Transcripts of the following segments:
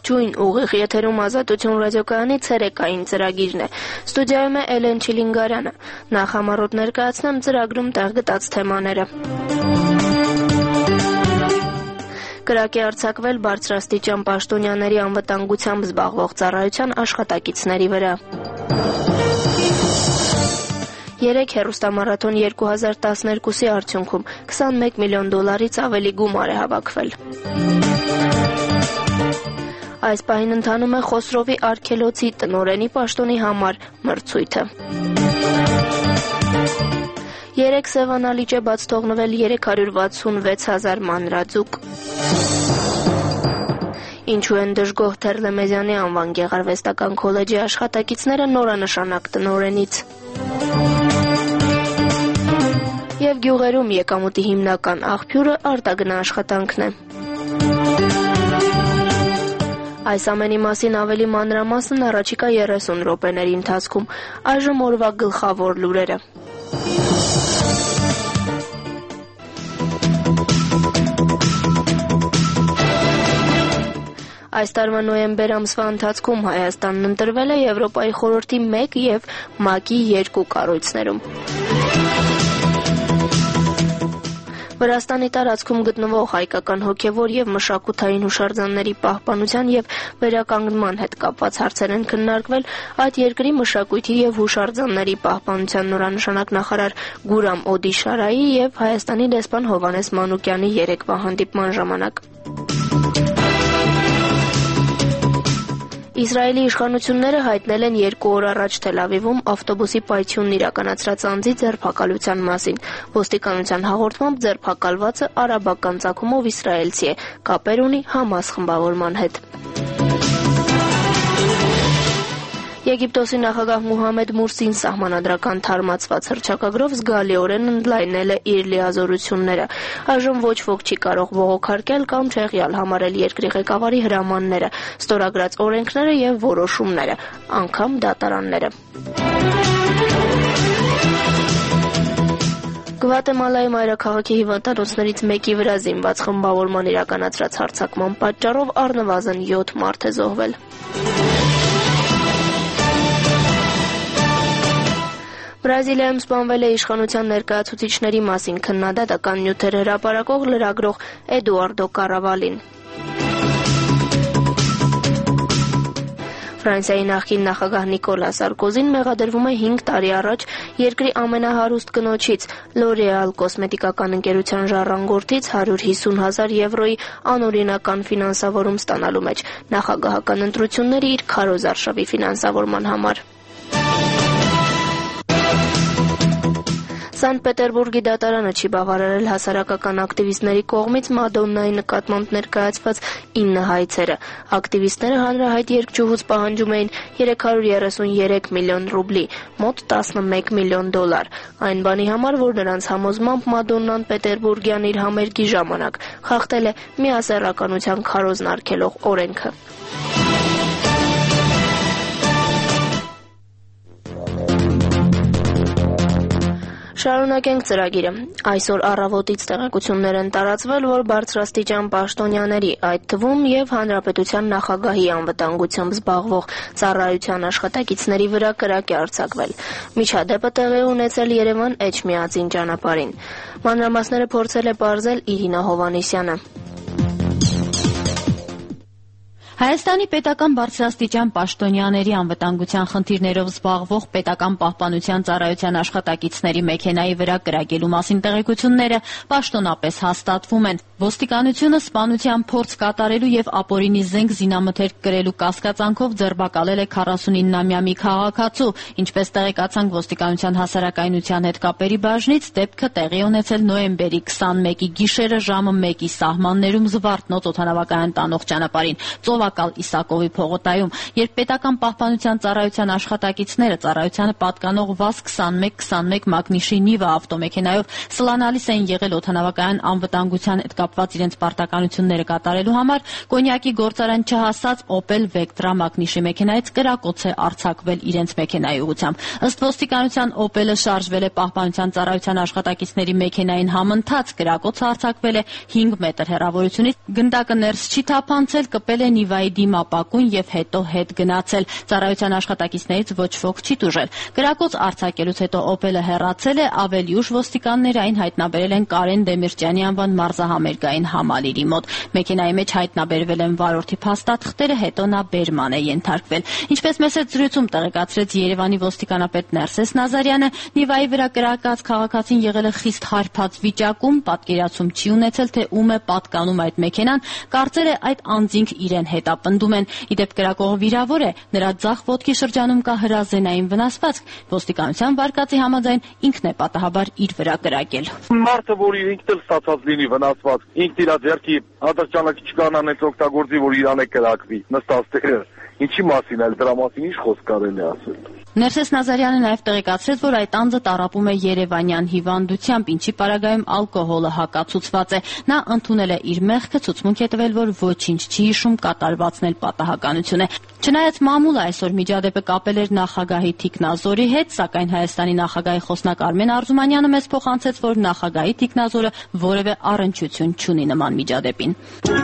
Ողջույն, ուղիղ եթերում Ազատություն ռադիոկայանի ցերեկային ծրագիրն է։ Ստուդիայում է Էլեն Չիլինգարյանը։ Նախ համառոտ ներկայացնեմ ծրագրում տեղ գտած թեմաները։ Կրակ է արձակվել բարձրաստիճան պաշտոնյաների անվտանգությամբ զբաղվող ծառայության աշխատակիցների վրա։ 3 հեռուստամարաթոն 2012-ի արդյունքում $21 միլիոն ավելի գումար է հավաքվել։ Այս պահին ընթանում է Խոսրովի արգելոցի տնօրենի պաշտոնի համար մրցույթը։ 3 Սևանալիճ է բաց թողնվել 366,000 մանրաձուկ։ Ինչու են դժգոհ Թերլեմեզյանի անվան գեղարվեստական քոլեջի աշխատակիցները նորանշանակ տնօրենից։ Եվ գյուղերում եկամուտի հիմնական աղբյուրը արտագնա աշխատանքն է։ Այս ամենի մասին ավելի մանրամասն առաջիկա 30 րոպեների ընթացքում, այժմ օրվա գլխավոր լուրերը։ Այս տարվա նոյեմբեր ամսվա ընթացքում Հայաստանն ընտրվել է Եվրոպայի խորհրդի 1 և ՄԱԿ-ի 2 կառույցներում։ Վրաստանի տարածքում գտնվող հայկական հոգևոր և մշակութային հուշարձանների պահպանության և վերականգնման հետ կապված հարցեր են քննարկվել այդ երկրի մշակույթի և հուշարձանների պահպանության նորանշանակ նախարար Գուրամ Օդիշարայի և Հայաստանի դեսպան Հովհաննես Մանուկյանի երեկվա հանդիպման ժամանակ։ Իսրայելի իշխանությունները հայտնել են 2 օր առաջ Թել Ավիվում ավտոբուսի պայթյունն իրականացրած անձի ձերբակալության մասին։ Ոստիկանության հաղորդմամբ ձերբակալվածը արաբական ծագումով իսրայելցի է, կապեր ունի Համաս խմբավորման հետ։ Եգիպտոսի նախագահ Մուհամմեդ Մուրսին սահմանադրական թարմացված հռչակագրով զգալիորեն ընդլայնել է իր լիազորությունները։ Այժմ ոչ ոք չի կարող բողոքարկել կամ չեղյալ համարել երկրի ղեկավարի հրամանները, ստորագրած օրենքները և որոշումները, անգամ դատարանները։ Գվատեմալայի մայրաքաղաքի հիվանդանոցներից մեկի վրա զինված խմբավորման իրականացրած հարձակման պատճառով առնվազն 7 մարդ է զոհվել։ Բրազիլիայում սպանվել է իշխանության ներկայացուցիչների մասին քննադատական նյութեր հրապարակող լրագրող Էդուարդո Կարավալին։ Ֆրանսիայի նախկին նախագահ Նիկոլա Սարկոզին մեղադրվում է 5 տարի առաջ երկրի ամենահարուստ կնոջից L'Oréal կոսմետիկական ընկերության ժառանգորդից 150,000 եվրոյի անօրինական ֆինանսավորում ստանալու մեջ նախագահական ընտրությունների իր քարոզարշավի ֆինանսավորման համար։ Սանտ Պետերբուրգի դատարանը չի բավարարել հասարակական ակտիվիստների կողմից Մադոննայի նկատմամբ ներկայացված 9 հայցերը։ Ակտիվիստները հանրահայտ երգչուհուց պահանջում էին 333 միլիոն ռուբլի, մոտ $11 միլիոն։ Այն բանի համար, որ նրանց համոզմամբ Մադոննան Պետերբուրգյան իր համերգի ժամանակ խախտել է միասեռականության քարոզն արգելող օրենքը։ Շարունակենք ծրագիրը։ Այսօր առավոտից տեղեկություններ են տարածվել, որ բարձրաստիճան պաշտոնյաների, այդ թվում և հանրապետության նախագահի անվտանգությամբ զբաղվող ծառայության աշխատակիցների վրա կրակ է արձակվել։ Միջադեպը տեղի է ունեցել Երևան Էջմիածին ճանապարհին։ Մանրամասները փորձել է պարզել Իրինա Հովհաննիսյանը։ Հայաստանի պետական բարձրաստիճան պաշտոնյաների անվտանգության խնդիրներով զբաղվող պետական պահպանության ծառայության աշխատակիցների մեքենայի վրա կրակելու մասին տեղեկությունները պաշտոնապես հաստատվում են։ Ոստիկանությունը սպանության փորձ կատարելու և ապօրինի զենք զինամթերք կրելու կասկածանքով ձերբակալել է 49-ամյա մի քաղաքացու։ Ինչպես տեղեկացանք ոստիկանության հասարակայնության հետ կապերի բաժնից, դեպքը տեղի ունեցել նոյեմբերի 21-ի գիշերը ժամը 1-ի սահմաններում Զվարթնոց օդանավակայան տանող ճանապարհին Ծովակալ Իսակովի փողոտայում, երբ պետական պահպանության ծառայության աշխատակիցները ծառայությանը պատկանող ՎԱԶ 2121 մագնիշի Նիվա ավտոմեքենայով սլանալիս էին եղել օդանավակայան անվտանգության հետ կապված իրենց պարտականությունները կատարելու համար կոնյակի գործարան չհասած Opel Vectra մակնիշի մեքենայից կրակոց է արձակվել իրենց մեքենայի ուղղությամբ։ Ըստ ոստիկանության Opel-ը շարժվել է Պահպանության ծառայության աշխատակիցների մեքենային համընթաց, կրակոցը արձակվել է 5 մետր հեռավորությունից, գնդակը ներս չի թափանցել, կպել է Նիվայի դիմապակուն եւ հետո հետ գնացել։ Ծառայության աշխատակիցներից ոչ ոք չի տուժել։ Կրակոց արձակելուց հետո Opel-ը հեռացել է, ավելի ուշ ոստիկանները այն հայտնաբերել են Կարեն Դեմիրճյանի անվան մարզահամերգային համալիրի մոտ։ Մեքենայի մեջ հայտնաբերվել են վարորդի փաստաթղթերը, հետո նա բերման է ենթարկվել։ Ինչպես մեծ զրույցում տեղեկացրեց Երևանի ոստիկանապետ Ներսես Նազարյանը, Նիվայի վրա կրակած քաղաքացին եղել է խիստ հարբած վիճակում, պատկերացում չի ունեցել, թե ում է պատկանում այդ մեքենան, կարծել է այդ անձինք իրեն հետապնդում են։ Իդեպ կրակողը վիրավոր է, նրա ձախ ոտքի շրջանում կա հրազենային վնասվածք, ոստիկանության վարկածի համաձայն ինքն է պատահաբար իր վրա կրակել։ Մարդը, որ ինքն էլ ստացած լինի վնասված, ինքն իր ձեռքի հատճանակի չկանանեց օգտագործի, որ իրան է կրակվի, նստած տեղը։ Ինչի մասին էլ դրա մասին ինչ խոսք կարելի ասել։ Ներսես Նազարյանը նաև տեղեկացրեց, որ այդ անձը տառապում է երևանյան հիվանդությամբ, ինչի պարագայում ալկոհոլը հակացուցված է։ Նա ընդունել է իր մեղքը, ցուցմունք է տվել, որ ոչինչ չի հիշում, կատարվածն էլ պատահականություն է։ Չնայած մամուլը այսօր միջադեպը կապել էր նախագահի թիկնազորի հետ, սակայն Հայաստանի նախագահի խոսնակ Արմեն Արզումանյանը մեզ փոխանցեց, որ նախագահի թիկնազորը որևէ առնչություն չունի նման միջադեպին։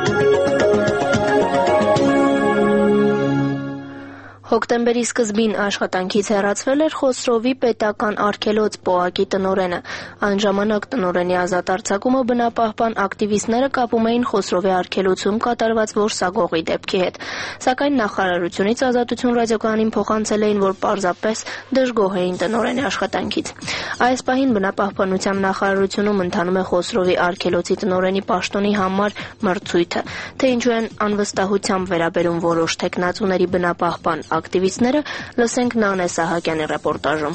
Հոկտեմբերի սկզբին աշխատանքից հեռացվել էր Խոսրովի պետական արգելոց Պոակի տնօրենը։ Այն ժամանակ տնօրենի ազատ արձակումը բնապահպան ակտիվիստները կապում էին Խոսրովի արգելոցում կատարված որսագողի դեպքի հետ։ Սակայն նախարարությունից Ազատություն ռադիոկայանին փոխանցել էին, որ պարզապես դժգոհ էին տնօրենի աշխատանքից։ Այս պահին բնապահպանության նախարարությունում ընթանում է Խոսրովի արգելոցի տնօրենի պաշտոնի համար մրցույթը, թե ինչու են անվստահությամբ վերաբերում որոշ թեկնածուների բնապահպան ակտիվիստները, լսենք Նանե Սահակյանի ռեպորտաժում։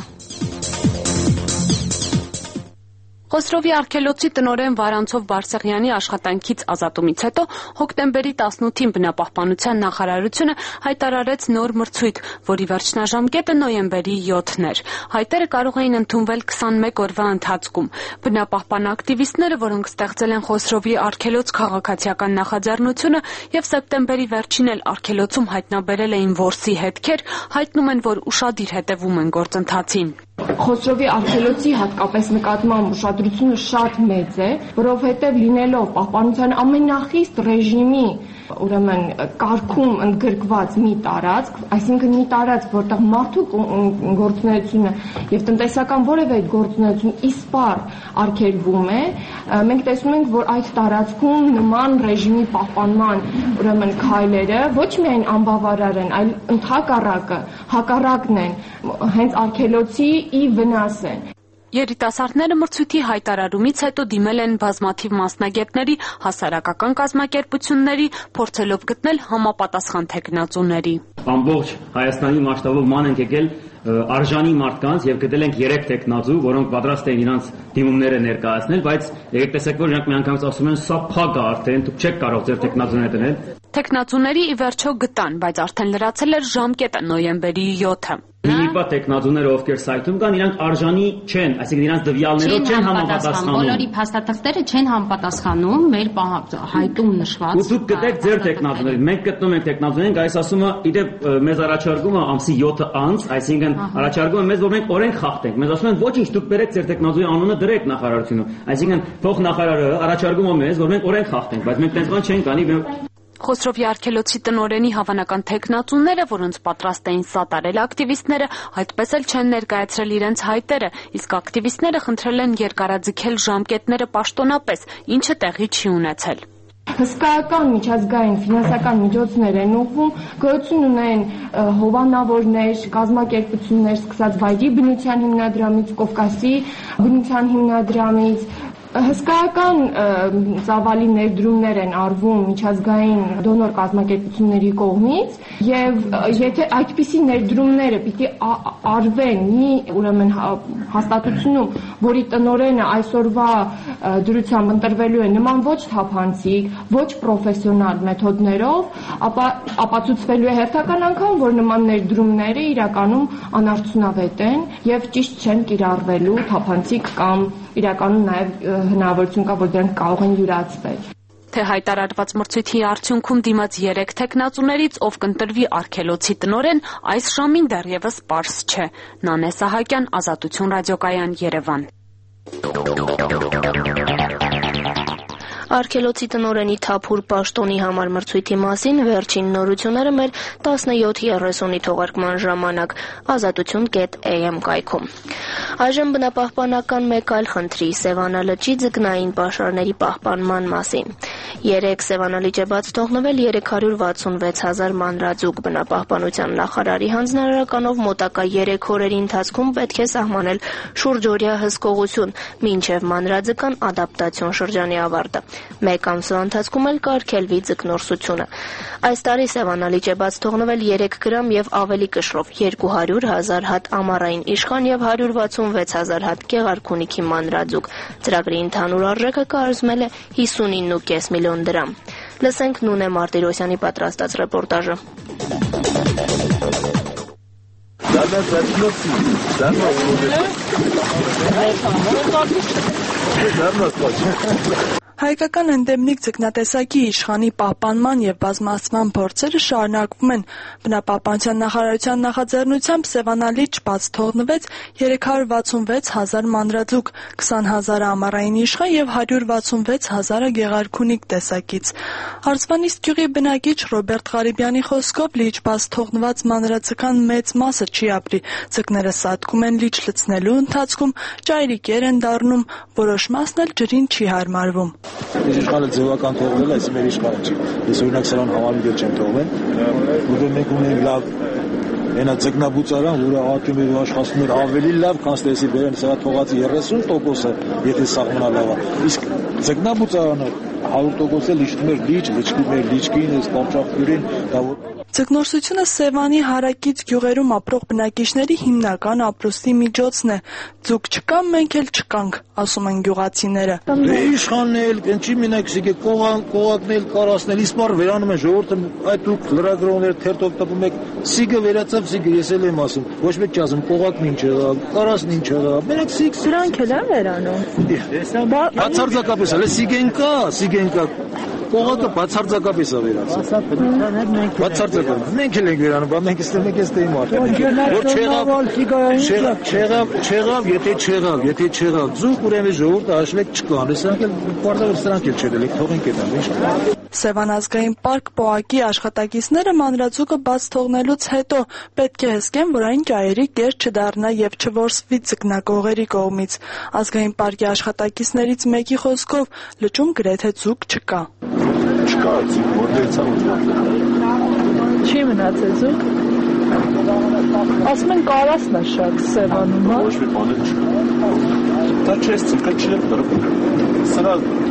Խոսրովի արգելոցի տնօրեն Վարանցով Բարսեղյանի աշխատանքից ազատումից հետո հոկտեմբերի 18-ին բնապահպանության նախարարությունը հայտարարեց նոր մրցույթ, որի վերջնաժամկետը նոյեմբերի 7-ն էր։ Հայտերը կարող էին ընդունվել 21 օրվա ընթացքում։ Բնապահպան ակտիվիստները, որոնք ստեղծել են Խոսրովի արգելոց քաղաքացիական նախաձեռնությունը եւ սեպտեմբերի վերջին էլ արգելոցում հայտնաբերել էին որսի հետքեր, հայտնում են, որ ուշադիր հետևում են գործընթացին։ Խոսրովի արգելոցի հատկապես նկատմամբ ուշադրությունը շատ մեծ է, որովհետև լինելով պահպանության ամենախիստ ռեժիմի ուրեմն կարգում ընդգրկված մի տարածք, այսինքն մի տարածք, որտեղ մարդու գործունեությունը եւ տնտեսական որևէ գործունեություն իսպառ արգելվում է, մենք տեսնում ենք, որ այդ տարածքում նման ռեժիմի պահպանման ուրեմն քայլերը ոչ միայն անբավարար են, այլ ընդհակառակը, հակառակն են, հենց արգելոցի վնաս են։ Երիտասարդները մրցույթի հայտարարումից հետո դիմել են բազմաթիվ մասնագետների, հասարակական կազմակերպությունների, փորձելով գտնել համապատասխան թեկնածուների։ Ամբողջ Հայաստանի մասշտաբով ման ենք եկել արժանի մարդկանց եւ գտել ենք 3 տեխնազու, որոնք պատրաստ են իրանց դիմումները ներկայացնել, բայց եկեք տեսեք, որ իրանք միանգամից ասում են սա փակ է արդեն, դուք չեք կարող ձեր տեխնազուները դնել։ Տեխնազուների ի վերջո գտան, բայց արդեն լրացել էր ժամկետը նոյեմբերի 7-ը։ Մինիպա տեխնազուները, ովքեր սայթում կան, իրանք արժանի չեն, այսինքն իրանք դվյալներով չեն համապատասխանում։ Բոլորի փաստաթղթերը չեն համապատասխանում մեր հայտում նշված։ Ու դուք գտեք ձեր տեխնազուներին, մենք գտնում ենք տեխնազուներին, այս ասումը իդեպ մեզ առաջարկում է ամսի 7 անց, այսինքն առաջարկում է մեզ, որ մենք օրենք խախտենք։ Մեզ ասում են ոչինչ, դուք բերեք ձեր տեխնազուի անունը դրեք նախարարությունում։ Այսինքն փոխնախարարը առաջարկում է մեզ, որ մենք օրենք խախտենք, բայց մենք տենց բան չենք անի։ Խոսրովի արգելոցի տնօրենի հավանական թեկնածուները, որոնց պատրաստ էին սատարել ակտիվիստները, այդպես էլ չեն ներկայացրել իրենց հայտերը, իսկ ակտիվիստները խնդրել են երկարաձգել ժամկետները պաշտոնապես, ինչը տեղի չի ունեցել։ Հսկայական միջազգային ֆինանսական միջոցներ են ուղղվում, գոյություն ունեն հովանավորներ, կազմակերպություններ, սկսած Վայրի բնության հիմնադրամից, Կովկասի բնության հիմնադրամից, հսկայական ծավալի ներդրումներ են արվում միջազգային դոնոր կազմակերպությունների կողմից եւ եթե այդպիսի ներդրումները պիտի արվեն մի ուրեմն հաստատությունում, որի տնօրենը այսօրվա դրությամբ ընտրվելու է նման ոչ թափանցիկ, ոչ պրոֆեսիոնալ մեթոդներով, ապա ապացուցվելու է հերթական անգամ, որ նման ներդրումները իրականում անարդյունավետ են եւ ճիշտ չեն կիրառվելու թափանցիկ կամ իրականում նաեւ հնարավորություն կա, որ դրանք կարող են յուրացվել։ թե հայտարարված մրցույթի արդյունքում դիմաց 3 թեկնածուներից ով կընտրվի արգելոցի տնօրեն, այս ժամին դեռևս պարզ չէ։ Նանե Սահակյան, Ազատություն ռադիոկայան, Երևան։ Արգելոցի տնօրենի թափուր պաշտոնի համար մրցույթի մասին վերջին նորությունները մեր 17:30-ի թողարկման ժամանակ azatutun.am կայքում։ Այժմ բնապահպանական մեկ այլ խնդրի Սևանա լճի ձկնային պաշարների պահպանման մասին։ 3 Սևանա լիճ է բաց թողնվել 366,000 մանրաձուկ բնապահպանության նախարարի հանձնարարականով մոտակա 3 օրերի ընթացքում պետք է սահմանել շուրջօրյա հսկողություն, մինչև մանրաձկան ադապտացիոն շրջանի ավարտը։ 1 ամսվա ընթացքում էլ կարգելվի ձկնորսությունը։ Այս տարի Սևանա լիճ է բաց թողնվել 3 գրամ եւ ավելի կշռով 200,000 հատ ամառային իշխան եւ 166,000 հատ գեղարքունիքի մանրաձուկ։ Ծրագրի ընդհանուր արժեքը կազմել է 59.5 միլիոն դրամ։ Լսենք Նունե Մարտիրոսյանի պատրաստած ռեպորտաժը։ Հայկական էնդեմիկ ձկնատեսակի իշխանի պահպանման եւ բազմացման փորձերը շարունակվում են։ Բնապահպանության նախարարության նախաձեռնությամբ Սևանա լիճ բաց թողնվեց 366,000 մանրաձուկ, 20,000 ամառային իշխան եւ 166,000 գեղարքունիք տեսակից։ Արզվանիստ գյուղի բնակիչ Ռոբերտ Ղարիբյանի խոսքով լիճ բաց թողնված մանրաձկան մեծ մասը չի ապրի։ Ձկները սատկում են լիճ լցնելու ընթացքում, ճայրիկեր են դառնում, որոշ մասն էլ ջրին չի հարմարվում։ Ես իշխանը ձևական թողնել, այս մեր իշխանը չի։ Ես օրինակ սրան համալիրել չեմ թողնել, որովհետև մենք ունենք լավ այնա ձկնաբուծարան, որը ատում է աշխատում էր ավելի լավ, քան տեսի բերեն սրա թողածի 30%-ը, եթե սահմանալավ է։ Իսկ ձկնաբուծարանը 100% լիճում էր լիճ, լճկում էր լիճկին, այս կամճախյուրին, դա որ Ձկնորսությունը Սևանի հարակից գյուղերում ապրող բնակիչների հիմնական ապրուստի միջոցն է։ Ձուկ չկա, մենք էլ չկանք, ասում են գյուղացիները։ Դե իշխանն էլ, ինչի մենակ սիգե կողակնել, կարասնել, իսպար վերանում են ժողովուրդը, այդ դուք լրագրողներ թերթով տպում եք, սիգը վերացավ, սիգը ես էլ եմ ասում, ոչ մեկ չասում, կողակն ինչ եղավ, կարասն ինչ եղավ, մենակ սիգ։ Սրանք էլ են վերանում։ Բացարձակապես, հələ սիգեն կա, կողակը բացարձակապես է վերացել։ Բացարձակապես, մենք էլ ենք վերանում, բայց մենք ստեղ մենք էստեի մարդ։ Որ չեղավ, ձուկ ուրեմն ժողովուրդը հաշվեք չկան, սրանք էլ պարտավոր սրանք էլ չդել, թողենք այդ ամեն։ Սևան ազգային պարկ պոակի աշխատակիցները մանրաձուկը բաց թողնելուց հետո պետք է հսկեն, որ այն ճայերի կեր չդառնա եւ չորսվի ձկնակողերի կողմից։ Ազգային պարկի աշխատակիցներից մեկի խոսքով լճում գրեթե ձուկ չկա։ Չկա ձուկ, որտեղից է։ Չի մնացել ձուկ։ Ասում են կարասն է շատ Սևանում, հա։ Ոչ մի բան չկա։ Դա չես ձուկը չի դրվում։ Սրա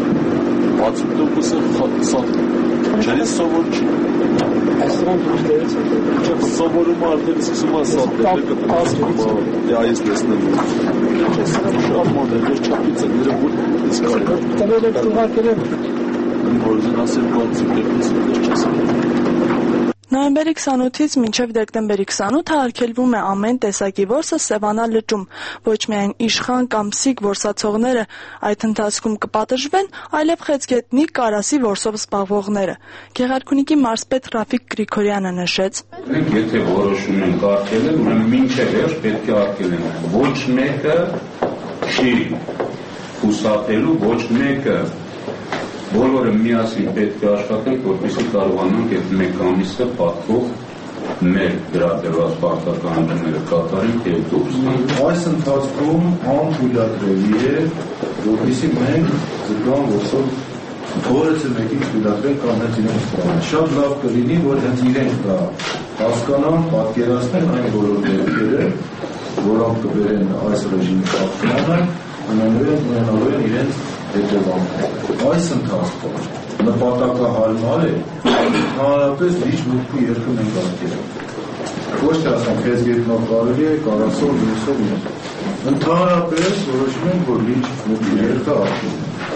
60%-ը սատ։ Չես սովոր չի։ Այսօր դուրս է։ Սովորում արդեն սկսում է սատել, դա այս տեսնեմ։ Շատ մոդել է, չափից է, դրա որ իսկ կարելի։ Տվել եք ուղարկել։ Որն ասել բացի Նոյեմբերի 28-ից մինչև դեկտեմբերի 28-ը արգելվում է ամեն տեսակի որսը Սևանա լճում։ Ոչ միայն իշխան կամ սիգ որսացողները այդ ընթացքում կպատժվեն, այլև խեցգետնի կարասի որսով զբաղվողները։ Գեղարքունիքի մարզպետ Ռաֆիկ Գրիգորյանը նշեց. Մենք եթե որոշում ենք արգելել, ուրեմն մինչև վերջ պետք է արգելենք։ Ոչ մեկը չի խուսափելու, ոչ մեկը բոլորը միասին պետք է աշխատենք, որպեսզի կարողանանք այդ մեկ ամիսը պատվող մեր դրադրված պարտականությունները կատարենք եւ դուրս գանք։ Այս ընթացքում անթույլատրելի է, որպեսզի մենք ձգան որսով թողեցը մեկին թույլատրենք կամ հենց իրենք ստանան։ Շատ լավ կլինի, որ հենց իրենք դա հասկանան, պատկերացնեն այն բոլոր դեպքերը, որոնք կբերեն այս ռեժիմի խախտմանը, ունենալու են իրենց հետևանքները։ Այս ընթացքում նպատակահարմար է հանրապես լիճ մուտքի երկում ենք արգելել։ Ոչ թե ասեմ խեցգետնով կարելի է, կարասով, լույսով իրենք։ Ընդհանրապես որոշում ենք, որ լիճ մուտքի երկը արգելել։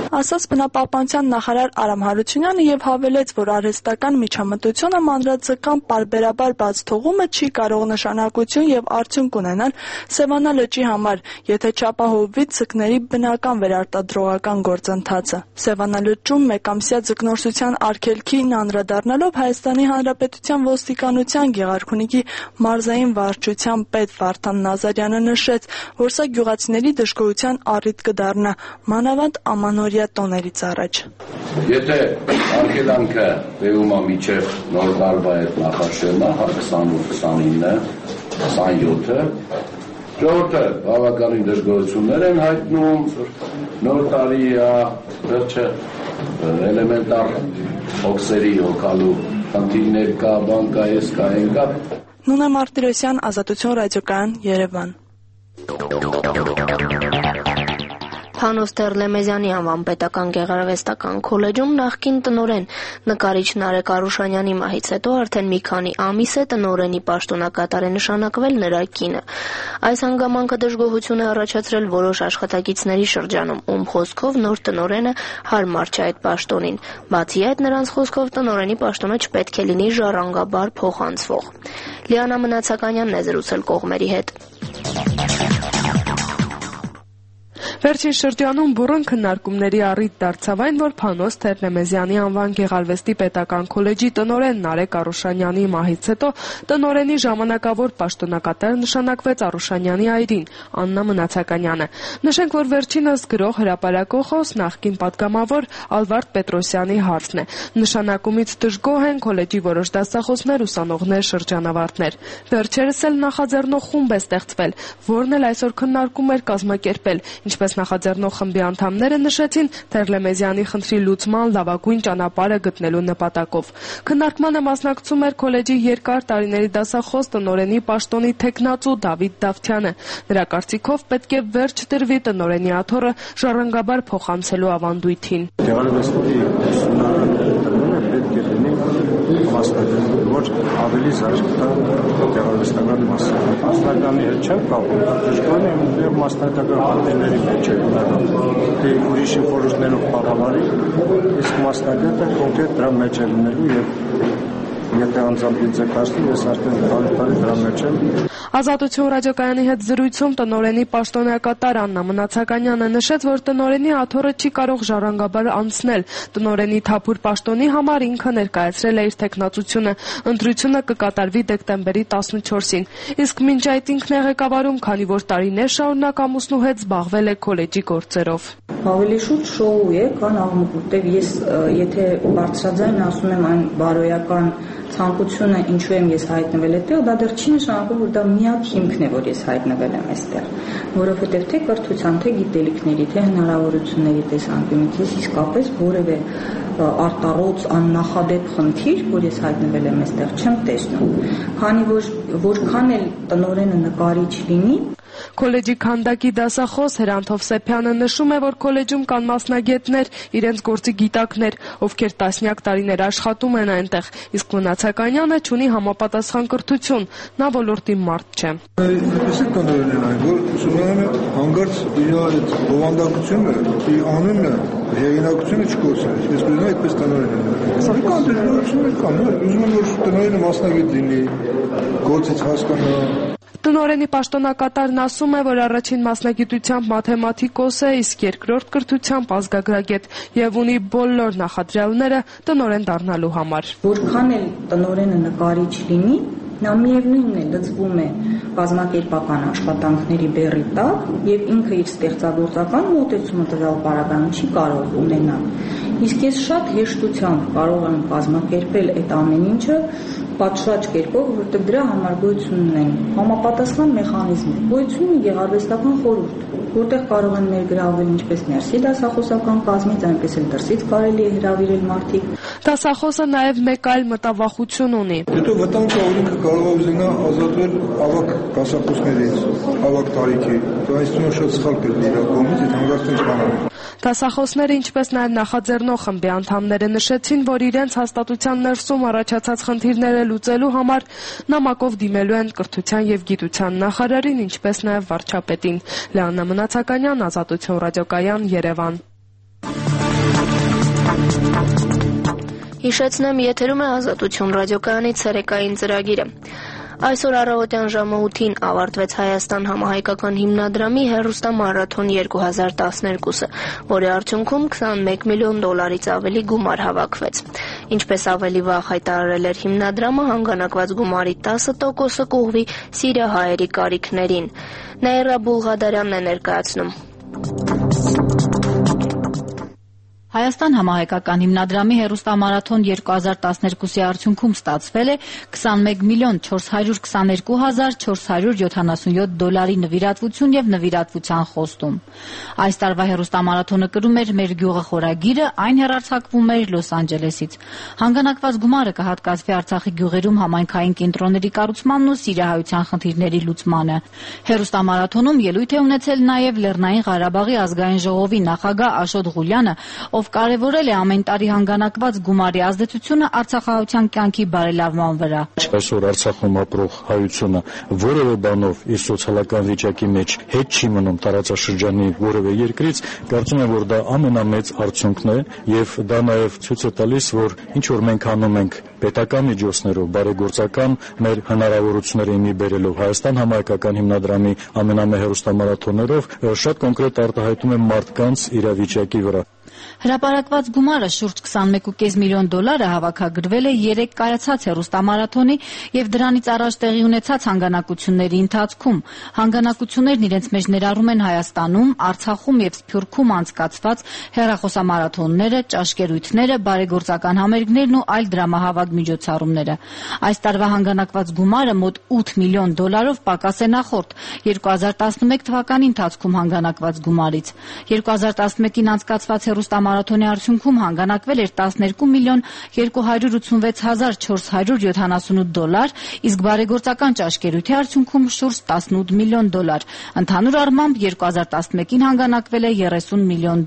Ասաց բնապահպանության նախարար Արամ Հարությունյանը եւ հավելեց, որ արհեստական միջամտությունը մանրաձկան պարբերաբար բաց թողումը չի կարող նշանակություն եւ արդյունք ունենալ Սևանա լճի համար, եթե չապահովվի ձկների բնական վերարտադրողական գործընթացը։ Սևանա լճում մեկամսյա ձկնորսության արգելքին անդրադառնալով Հայաստանի Հանրապետության ոստիկանության Գեղարքունիքի մարզային վարչության պետ Վարդան Նազարյանը նշեց, որ սա գյուղացիների դժգոհության առիթ կդառնա, մանավանդ ամանորյա տոներից առաջ։ Եթե արգելանքը բերում է միջև նոր տարվա այդ նախաշեմը 28-29, 27-ը, ժողովուրդը բավականին դժգոհություններ են հայտնում, նոր տարի է, վերջը էլեմենտար հոգսերի հոգալու խնդիրներ կա, բան կա, ես կա, են կա։ Նունե Մարտիրոսյան, Ազատություն ռադիոկայան, Երևան։ Փանոս Տեր-Լեմեզյանի անվան պետական գեղարվեստական քոլեջում նախկին տնօրեն նկարիչ Նարեկ Արուշանյանի մահից հետո արդեն մի քանի ամիս է տնօրենի պաշտոնակատար է նշանակվել նրա կինը։ Այս հանգամանքը դժգոհություն է առաջացրել որոշ աշխատակիցների շրջանում, ում խոսքով նոր տնօրենը հարմար չէ այդ պաշտոնին։ Բացի այդ, նրանց խոսքով տնօրենի պաշտոնը չպետք է լինի ժառանգաբար փոխանցվող։ Լիանա Մնացականյանն է զրուցել կողմերի հետ։ Վերջին շրջանում բուռն քննարկումների առիթ դարձավ այն, որ Փանոս Տեր-Լեմեզյանի անվան գեղարվեստի պետական քոլեջի տնօրեն Նարեկ Արուշանյանի մահից հետո տնօրենի ժամանակավոր պաշտոնակատար նշանակվեց Արուշանյանի այրին Աննա Մնացականյանը։ Նշենք, որ վերջինս գրող հրապարակախոս նախկին պատգամավոր Ալվարդ Պետրոսյանի հարցն է։ Նշանակումից դժգոհ են քոլեջի որոշ դասախոսներ, ուսանողներ, շրջանավարտներ։ Վերջերս էլ նախաձեռնող խումբ է ստեղծվել, որն էլ այսօր քննարկում էր կազմակերպել, ինչպես նախաձեռնող խմբի անդամները նշեցին Տեր-Լեմեզյանի խնդրի լուծման լավագույն ճանապարհը գտնելու նպատակով։ Քննարկմանը մասնակցում էր քոլեջի երկար տարիների դասախոս տնօրենի պաշտոնի թեկնածու Դավիթ Դավթյանը։ Նրա կարծիքով պետք է վերջ դրվի տնօրենի աթոռը ժառանգաբար փոխանցելու ավանդույթին։ Գեղարվեստի ուսումնարանը պետք է լինի մասնագետ, ոչ ավելի զարգացած գեղարվեստական մասը։ Մասնագետի հետ չեմ կապում, դժվար է եւ մասնագետական պատերների մեջ է ունենալու։ Դե ուրիշի խորհուրդներով խաղավարի, իսկ մասնագետը կոնկրետ դրա մեջ է լինելու եւ եթե անձամբ ինձ է կաշտի, ես արդեն տարի դրա մեջ եմ։ Ազատություն ռադիոկայանի հետ զրույցում տնօրենի պաշտոնակատար Աննա Մնացականյանը նշեց, որ տնօրենի աթոռը չի կարող ժառանգաբար անցնել։ Տնօրենի թափուր պաշտոնի համար ինքը ներկայացրել է իր թեկնածությունը։ Ընտրությունը կկատարվի դեկտեմբերի 14-ին։ Իսկ մինչ այդ ինքն է ղեկավարում, քանի որ տարիներ շարունակ ամուսնու հետ զբաղվել է քոլեջի գործերով։ Ավելի շուտ շոու է, քան աղմուկ, որտեղ ես եթե բարձրաձայն ասում եմ այն բարոյական ցանկությունը ինչու եմ ես հայտնվել այդտեղ, դա դեռ չի նշանակում, որ դա միակ հիմքն է, որ ես հայտնվել եմ այստեղ, որովհետև թե կրթության, թե գիտելիքների, թե հնարավորությունների տեսանկյունից ես իսկապես որևէ արտառոց աննախադեպ խնդիր, որ ես հայտնվել եմ այստեղ, չեմ տեսնում, քանի որ որքան էլ տնօրենը նկարիչ լինի, Քոլեջի քանդակի դասախոս Հրանտ Հովսեփյանը նշում է, որ քոլեջում կան մասնագետներ, իրենց գործի գիտակներ, ովքեր տասնյակ տարիներ աշխատում են այնտեղ, իսկ Մնացականյանը չունի համապատասխան կրթություն, նա ոլորտի մարդ չէ։ Այդպես է տնօրենն այն, որ ուսումնարանը հանգարց իր այդ բովանդակությունը, իր անունը, հեղինակությունը չկորցրել, այսպես այդպես տնօրեն է։ Սա կան դժվարություններ կան, ուզում եմ որ տնօրենը մասնագետ լինի, գործից հասկանա։ Տնօրենի պաշտոնակատարն ասում է, որ առաջին մասնագիտությամբ մաթեմատիկոս է, իսկ երկրորդ կրթությամբ ազգագրագետ եւ ունի բոլոր նախադրյալները տնօրեն դառնալու համար։ Որքան էլ տնօրենը նկարիչ լինի, նա միևնույնն է լծվում է կազմակերպական աշխատանքների բեռի տակ եւ ինքը իր ստեղծագործական մոտեցումը տվյալ պարագայում չի կարող ունենալ։ Իսկ ես շատ հեշտությամբ կարող եմ կազմակերպել այդ ամեն ինչը պատշաճ կերպով, որտեղ դրա համար գոյություն ունեն համապատասխան մեխանիզմներ, գոյություն ունի գեղարվեստական խորհուրդ, որտեղ կարող են ներգրավել ինչպես ներսի դասախոսական կազմից, այնպես էլ դրսից կարելի է հրավիրել մարդիկ։ Դասախոսը նաև մեկ այլ մտավախություն ունի։ Հետո վտանգ կա, որ ինքը կարող է ուզենա ազատվել ավագ դասախոսներից, ավագ տարիքի։ Դա այսինքն շատ սխալ կլինի իր կողմից, այդ հանգարցում չկանան։ Դասախոսները, ինչպես նաև նախաձեռնող խմբի անդամները նշեցին, որ իրենց հաստատության ներսում առաջացած խնդիրները լուծելու համար նամակով դիմելու են կրթության եւ գիտության նախարարին, ինչպես նաև վարչապետին։ Լիանա Մնացականյան, Ազատություն ռադիոկայան, Երևան։ Հիշեցնեմ, եթերում է Ազատություն ռադիոկայանի ցերեկային ծրագիրը։ Այսօր առավոտյան ժամը 8-ին ավարտվեց Հայաստան համահայկական հիմնադրամի հեռուստամարաթոն 2012-ը, որի արդյունքում $21 միլիոն ավելի գումար հավաքվեց։ Ինչպես ավելի վաղ հայտարարել էր հիմնադրամը, հանգանակված գումարի 10%-ը կուղղվի սիրիահայերի կարիքներին։ Նաիրա Բուլղադարյանն է ներկայացնում։ Հայաստան համահայկական հիմնադրամի հեռուստամարաթոն 2012-ի արդյունքում ստացվել է $21,422,477 նվիրատվություն եւ նվիրատվության խոստում։ Այս տարվա հեռուստամարաթոնը կրում էր «Մեր գյուղը» խորագիրը, այն հեռարձակվում էր Լոս Անջելեսից։ Հանգանակված գումարը կհատկացվի Արցախի գյուղերում համայնքային կենտրոնների կառուցմանն ու սիրիահայության խնդիրների լուծմանը։ Հեռուստամարաթոնում ելույթ է ունեցել նաեւ Լեռնային Ղարաբաղի ազգային ժողովի նախագահ Աշոտ Ղուլյանը, ով կարևորել է ամեն տարի հանգանակված գումարի ազդեցությունը արցախահայության կյանքի բարելավման վրա։ Այսօր Արցախում ապրող հայությունը որևէ բանով իր սոցիալական վիճակի մեջ հետ չի մնում տարածաշրջանի որևէ երկրից, կարծում եմ, որ դա ամենամեծ արդյունքն է եւ դա նաեւ ցույց է տալիս, որ ինչ որ մենք անում ենք պետական միջոցներով, բարեգործական մեր հնարավորությունները իմի բերելով Հայաստան համահայկական հիմնադրամի ամենամեծ հեռուստամարաթոններով շատ կոնկրետ արտահայտում է մարդկանց իրավիճակի վրա։ Հրապարակված գումարը շուրջ $21.5 միլիոն հավաքագրվել է 3 կայացած հեռուստամարաթոնի եւ դրանից առաջ տեղի ունեցած հանգանակությունների ընթացքում։ Հանգանակություններն իրենց մեջ ներառում են Հայաստանում, Արցախում եւ Սփյուռքում անցկացված հեռախոսամարաթոնները, ճաշկերույթները, բարեգործական համերգներն ու այլ դրամահավաք միջոցառումները։ Այս տարվա հանգանակված գումարը մոտ $8 միլիոն պակաս է նախորդ 2011 թվականի ընթացքում հանգանակված գումարից։ 2011-ին անցկացված հեռուստամարաթոնի արդյունքում հանգանակվել էր $12,478,478, իսկ բարեգործական ճաշկերույթի արդյունքում շուրջ $18 միլիոն։ Ընդհանուր առմամբ 2011-ին հանգանակվել է $30 միլիոն։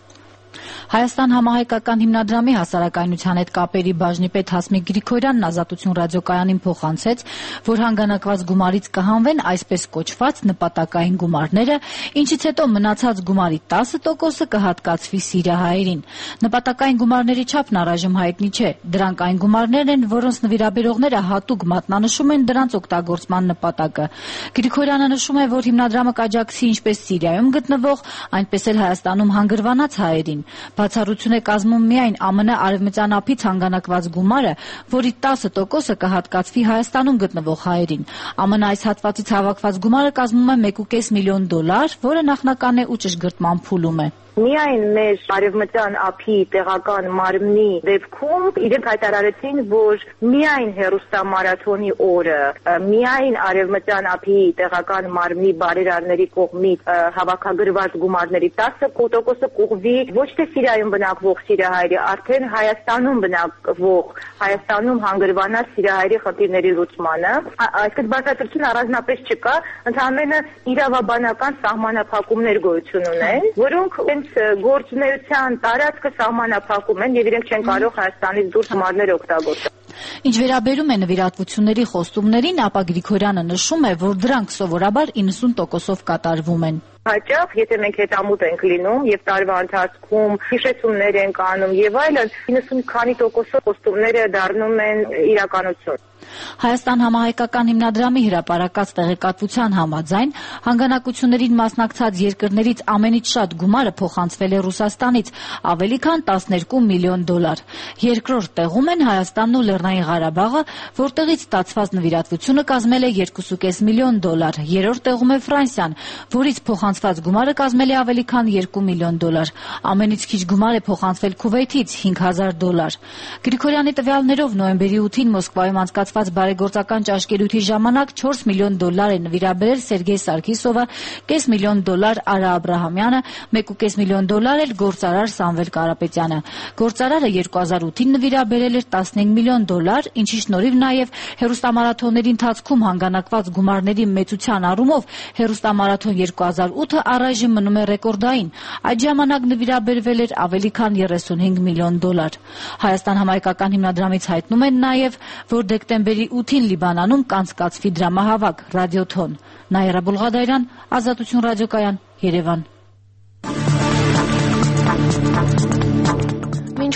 Հայաստան համահայկական հիմնադրամի հասարակայնության հետ կապերի բաժնի պետ Հասմիկ Գրիգորյանն Ազատություն ռադիոկայանին փոխանցեց, որ հանգանակված գումարից կհանվեն այսպես կոչված նպատակային գումարները, ինչից հետո մնացած գումարի 10%-ը կհատկացվի սիրիահայերին։ Նպատակային գումարների չափն առայժմ հայտնի չէ։ Դրանք այն գումարներն են, որոնց նվիրաբերողները հատուկ մատնանշում են դրանց օգտագործման նպատակը։ Գրիգորյանը նշում է, որ հիմնադրամը կաջակցի ինչպես Սիրիայում գտնվող, այնպես էլ Հայաստանում հանգրվանած հայերին։ Բացառություն է կազմում միայն ԱՄՆ արևմտյան ափից հանգանակված գումարը, որի 10%-ը կհատկացվի Հայաստանում գտնվող հայերին։ ԱՄՆ այս հատվածից հավաքված գումարը կազմում է $1.5 միլիոն, որը նախնական է ու ճշգրտման փուլում է։ Միայն մեր արևմտյան ափի տեղական մարմնի դեպքում իրենք հայտարարեցին, որ միայն հեռուստամարաթոնի օրը, միայն արևմտյան ափի տեղական մարմնի բարերարների կողմից հավաքագրված գումարների 10%-ը կուղղվի ոչ թե Սիրիայում բնակվող սիրիահայերի, արդեն Հայաստանում բնակվող, Հայաստանում հանգրվանած սիրիահայերի խնդիրների լուծմանը։ Այսինքն բացատրություն առանձնապես չկա, ընդհանրապես իրավաբանական սահմանափակումներ գոյություն ունեն, որոնք գործունեության տարածքը սահմանափակում են եւ իրենք չեն կարող Հայաստանից դուրս գումարներ օգտագործել։ Ինչ վերաբերում է նվիրատվությունների խոստումներին, ապա Գրիգորյանը նշում է, որ դրանք սովորաբար 90%-ով կատարվում են։ Հաճախ, եթե մենք հետամուտ ենք լինում եւ տարվա ընթացքում հիշեցումներ ենք անում եւ այլն, 90 քանի տոկոսով խոստումները դառնում են իրականություն։ Հայաստան համահայկական հիմնադրամի հրապարակած տեղեկատվության համաձայն հանգանակություններին մասնակցած երկրներից ամենից շատ գումարը փոխանցվել է Ռուսաստանից, ավելի քան $12 միլիոն։ Երկրորդ տեղում են Հայաստանն ու Լեռնային Ղարաբաղը, որտեղից ստացված նվիրատվությունը կազմել է $2.5 միլիոն։ Երրորդ տեղում է Ֆրանսիան, որից փոխանցված գումարը կազմել է ավելի քան $2 միլիոն։ Ամենից քիչ գումար է փոխանցվել Քուվեյթից $5,000։ Գրիգորյանի տվյալներով նոյեմբերի 8-ին Մոսկվայում անցկացված բարեգործական ճաշկերույթի ժամանակ $4 միլիոն է նվիրաբերել Սերգեյ Սարգիսովը, $5 միլիոն Արա Աբրահամյանը, $1.5 միլիոն էլ գործարար Սամվել Կարապետյանը։ Գործարարը 2008-ին նվիրաբերել էր $15 միլիոն, ինչի շնորհիվ նաև հեռուստամարաթոնների ընթացքում հանգանակված գումարների մեծության առումով հեռուստամարաթոն 2008-ը առայժմ մնում է ռեկորդային։ Այդ ժամանակ նվիրաբերվել էր ավելի քան $35 միլիոն։ Հայաստան համահայկական հիմնադրամից հայտնում են նաև, որ դեկտեմբերի 8-ին Լիբանանում կանցկացվի դրամահավաք ռադիոթոն։ Նաիրա Բուլղադարյան, Ազատություն ռադիոկայան, Երևան։ Մինչ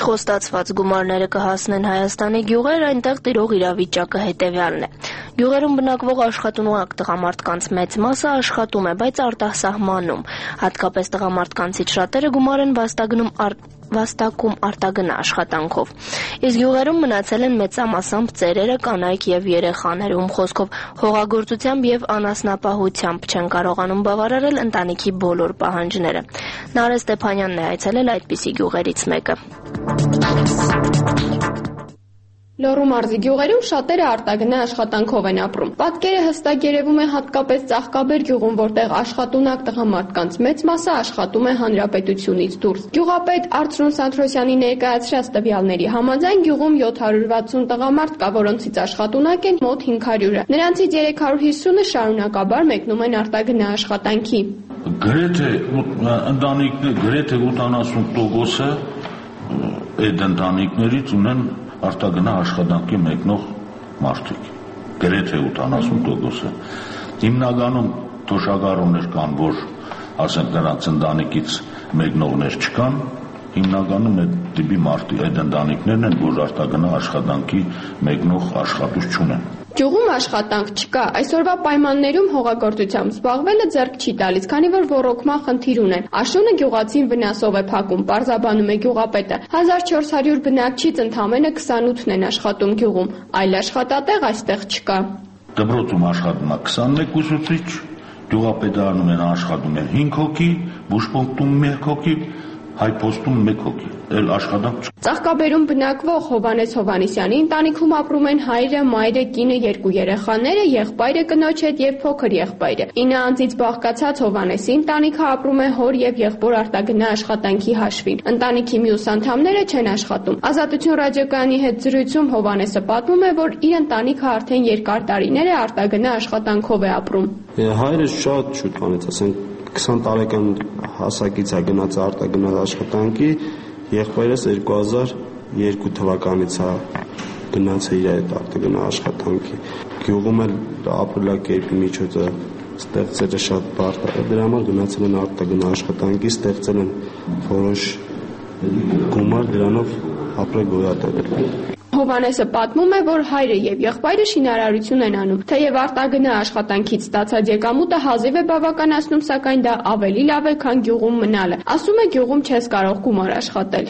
Չխոստացված գումարները կհասնեն Հայաստանի գյուղեր, այնտեղ տիրող իրավիճակը հետևյալն է. Գյուղերում բնակվող աշխատունակ տղամարդկանց մեծ մասը աշխատում է, բայց արտասահմանում, հատկապես տղամարդկանցից շատերը գումար են վաստակում արտագնա աշխատանքով։ Իսկ գյուղերում մնացել են մեծամասամբ ծերերը, կանայք եւ երեխաներում, խոսքով հողագործությամբ եւ անասնապահությամբ չեն կարողանում բավարարել ընտանիքի բոլոր պահանջները։ Նարէ Ստեփանյանն է այցելել այդպիսի գյուղերից մեկը։ Լոռու մարզի գյուղերում շատերը արտագնա աշխատանքով են ապրում։ Պատկերը հստակ երևում է հատկապես Ծաղկաբեր գյուղում, որտեղ աշխատունակ տղամարդկանց մեծ մասը աշխատում է հանրապետությունից դուրս։ Գյուղապետ Արծրուն Սանթրոսյանի ներկայացրած տվյալների համաձայն գյուղում 760 տղամարդ կա, որոնցից աշխատունակ են մոտ 500-ը։ Նրանցից 350-ը շարունակաբար մեկնում են արտագնա աշխատանքի։ Գրեթե ընտանիքներ, գրեթե 80%-ը այդ ընտանիքներից ունեն արտագնա աշխատանքի մեկնող մարդիկ, գրեթե 80%-ը։ Հիմնականում թոշակառուներ կան, որ ասենք նրանց ընտանիքից մեկնողներ չկան, հիմնականում այդ տիպի մարդիկ, այդ ընտանիքներն են, որ արտագնա աշխատանքի մեկնող աշխատուժ չունեն։ Գյուղում աշխատանք չկա, այսօրվա պայմաններում հողագործությամբ զբաղվելը ձեռք չի տալիս, քանի որ ոռոգման խնդիր ունեն։ Աշունը գյուղացին վնասով է փակում, պարզաբանում է գյուղապետը։ 1400 բնակչից ընդամենը 28-ն են աշխատում գյուղում, այլ աշխատատեղ այստեղ չկա։ Դպրոցում աշխատում է 21 ուսուցիչ, գյուղապետարանում են աշխատում են 5 հոգի, բուժպունկտում 1 հոգի, հայփոստում 1 հոգի, էլ աշխատանք չկա։ Ծաղկաբերում բնակվող Հովհաննես Հովհաննիսյանի ընտանիքում ապրում են հայրը, մայրը, կինը, 2 երեխաները, եղբայրը կնոջ հետ եւ փոքր եղբայրը։ 9 անձից բաղկացած Հովհաննեսի ընտանիքը ապրում է հոր եւ եղբոր արտագնա աշխատանքի հաշվին։ Ընտանիքի մյուս անդամները չեն աշխատում։ Ազատություն ռադիոկայանի հետ զրույցում Հովհաննեսը պատմում է, որ իր ընտանիքը արդեն երկար տարիներ է արտագնա աշխատանքով է ապրում։ Հայրը շատ շուտ բանից, ասենք 20 տարեկան հասակից է գնաց արտագնա աշխատանքի, եղբայրս 2002 թվականից է գնաց իր այդ արտագնա աշխատանքի։ Գյուղում էլ ապրելակերպի միջոցը ստեղծելը շատ բարդ է, դրա համար գնացել են արտագնա աշխատանքի, ստեղծել են որոշ գումար, դրանով ապրել գոյատևել։ Հովհաննեսը պատմում է, որ հայրը եւ եղբայրը շինարարություն են անում։ Թեև արտագնա աշխատանքից ստացած եկամուտը հազիվ է բավականացնում, սակայն դա ավելի լավ է, քան գյուղում մնալը։ Ասում է, գյուղում չես կարող գումար աշխատել։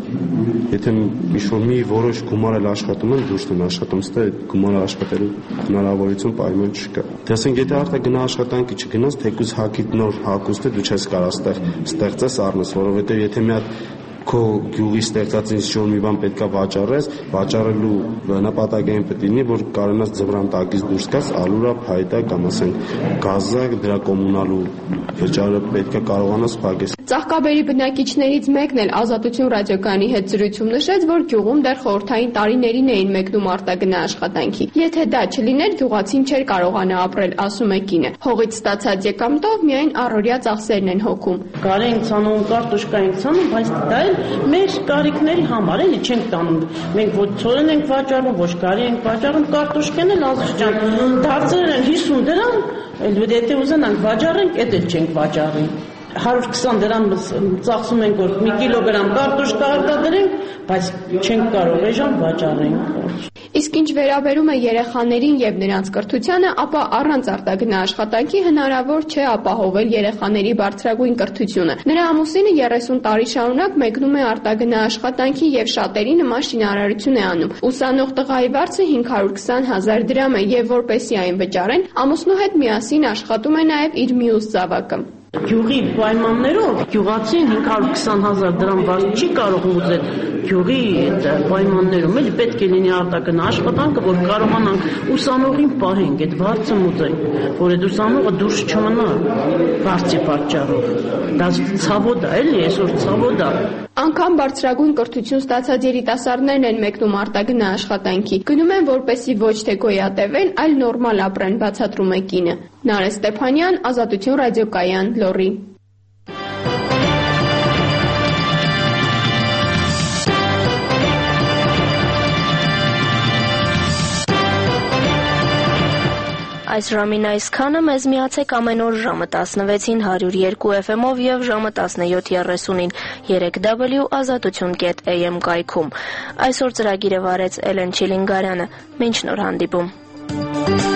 Եթե ինչ-որ մի որոշ գումար էլ աշխատում են, դուրս են աշխատում, ստե գումարը աշխատելու հնարավորություն պայման չկա։ Դե ասենք, եթե արտագնա աշխատանքի չգնաս, թեկուզ հակիդ նոր հակուստ է, դու չես կարող ստեղծես առնես, որովհետեւ եթե մի հատ քո գյուղի ստեղծած ինչ-որ մի բան պետքա վաճառես, վաճառելու նպատակային պետք է լինի, որ կարողանաս ձվրան տակից դուրս գաս, ալուրա, փայտա կամ ասենք գազա, դրա կոմունալու վճարը պետքա կարողանաս փակես։ Ծաղկաբերի բնակիչներից մեկն էլ Ազատություն ռադիոկայանի հետ զրույցում նշեց, որ գյուղում դեռ խորհրդային տարիներին էին մեկնում արտագնա աշխատանքի։ Եթե դա չլիներ, գյուղացին չէր կարողանա ապրել, ասում է կինը։ Հողից ստացած եկամուտով միայն առօրյա ծախսերն են հոգում։ Գարի ենք ցանում, կարտոշկա ենք ցանում, բայց դա մեր կարիքների համար էլի չենք տանում։ Մենք ոչ ցորեն ենք վաճառում, ոչ գարի ենք վաճառում, կարտոշկեն էլ ազգ դարձել են 50 դրամ, եթե ուզենանք վաճառենք, էդ էլ չենք վաճառի։ 120 դրամ ծախսում ենք, որ մի կիլոգրամ կարտոշկա արտադրենք, բայց չենք կարող էժան վաճառենք։ Իսկ ինչ վերաբերում է երեխաներին եւ նրանց կրթությանը, ապա առանց արտագնա աշխատանքի հնարավոր չէ ապահովել երեխաների բարձրագույն կրթությունը։ Նրա ամուսինը 30 տարի շարունակ մեկնում է արտագնա աշխատանքի եւ շատերի նման շինարարություն է անում։ Ուսանող տղայի վարձը 520,000 դրամ է եւ որպեսզի այն վճարեն, ամուսնու հետ միասին աշխատում է նաեւ իր մյուս զավակը։ Գյուղի պայմաններով գյուղացին 520,000 դրամ վարձ չի կարող ուզել։ Գյուղի պայմաններում էլ պետք է լինի արտագնա աշխատանքը, որ կարողանանք ուսանողին պահենք, այդ վարձը մուծենք, որ այդ ուսանողը դուրս չմնա վարձի պատճառով։ Դա ցավոտ է, էլի, այսօր ցավոտ է։ Անկամ բարձրագույն կրթություն ստացած երիտասարդներն են մեկնում արտագնա աշխատանքի։ Գնում են, որպեսզի ոչ թե գոյատևեն, այլ նորմալ ապրեն, բացատրում է կինը։ Նարէ Ստեփանյան, Ազատություն ռադիոկայան, Լոռի։ Այս ժամին այսքանը, մեզ միացեք ամեն օր ժամը 16-ին 102 FM-ով և ժամը 17:30-ին 3w.azatutun.am կայքում։ Այսօր ծրագիրը վարեց Էլեն Չիլինգարյանը։ Մինչ նոր հանդիպում։